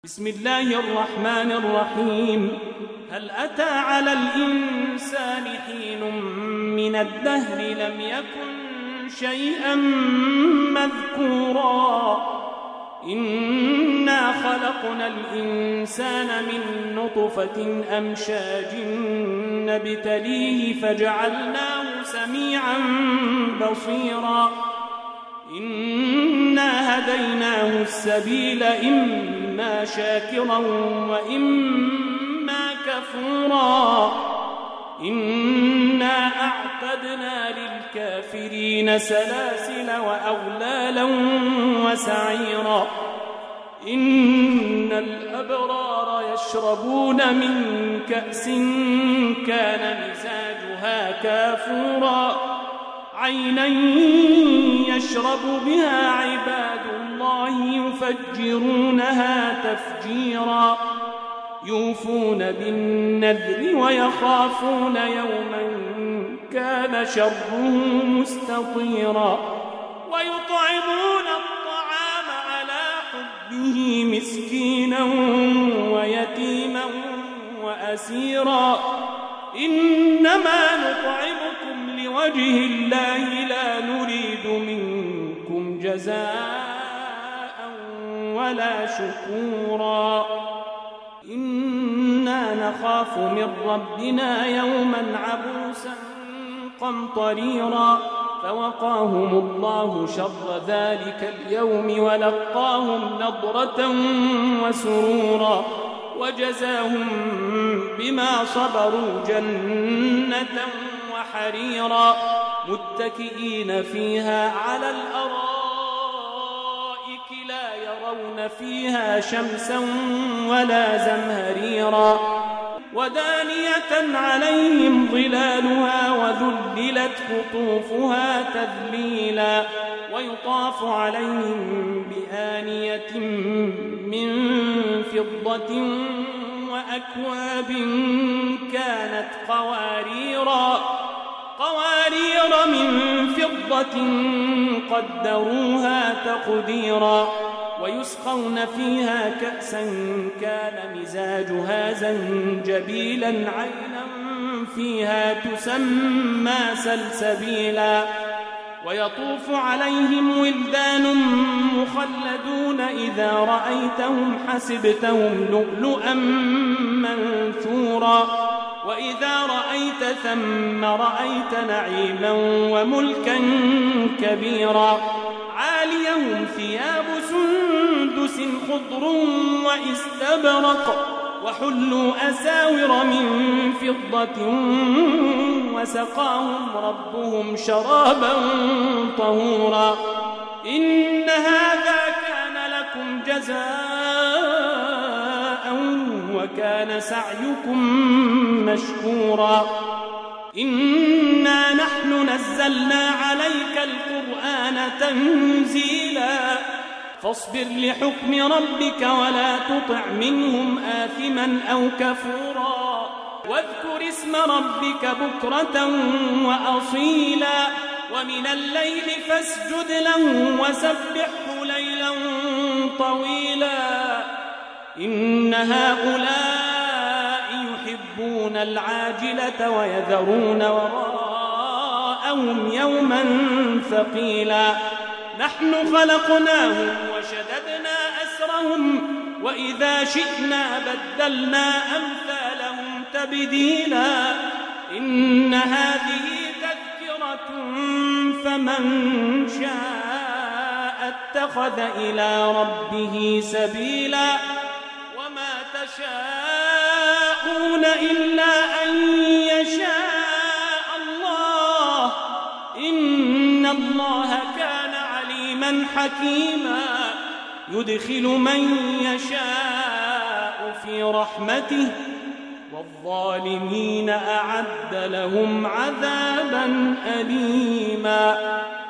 بسم الله الرحمن الرحيم. هل أتى على الإنسان حين من الدهر لم يكن شيئا مذكورا إنا خلقنا الإنسان من نطفة أمشاج نبتليه فجعلناه سميعا بصيرا إنا هديناه السبيل إما شاكرا وإما كفورا إنا أعتدنا للكافرين سلاسل وأغلالا وسعيرا إن الأبرار يشربون من كأس كان مزاجها كافورا عينا يشرب بها عباد الله يفجرونها تفجيرا يوفون بالنذر ويخافون يوما كان شره مستطيرا ويطعمون الطعام على حبه مسكينا ويتيما وأسيرا إنما نطعمكم لوجه الله لا نريد منكم جزاء ولا شكورا إنا نخاف من ربنا يوما عبوسا قمطريرا فوقاهم الله شر ذلك اليوم ولقاهم نضرة وسرورا وجزاهم بما صبروا جنة وحريرا متكئين فيها على الأرائك لا يرون فيها شمسا ولا زمهريرا ودانية عليهم ظلالها وذللت قطوفها تذليلا ويطاف عليهم بآنية من فضة وأكواب كانت قوارير من فضة قدروها تقديرا ويسقون فيها كأسا كان مزاجها زنجبيلا عينا فيها تسمى سلسبيلا ويطوف عليهم ولدان مخلدون إذا رأيتهم حسبتهم لؤلؤا منثورا وإذا رأيت ثم رأيت نعيما وملكا كبيرا عاليهم ثياب سندس خضر واستبرق وحلوا أساور من فضة وسقاهم ربهم شرابا طهورا إن هذا كان لكم جزاء وكان سعيكم مشكورا إنا نحن نزلنا عليك القرآن تنزيلا فاصبر لحكم ربك ولا تطع منهم آثما أو كفورا واذكر اسم ربك بكرة وأصيلا ومن الليل فاسجد له وسبحه ليلا طويلا إن هؤلاء يحبون العاجلة ويذرون وراءهم يوما ثقيلا نحن خلقناهم وشددنا أسرهم وإذا شئنا بدلنا أمثالهم تبديلا إن هذه تذكرة فمن شاء اتخذ إلى ربه سبيلا وما تشاءون إلا أن يشاء الله إن الله كان عليما حكيما يدخل من يشاء في رحمته والظالمين أعد لهم عذابا أليما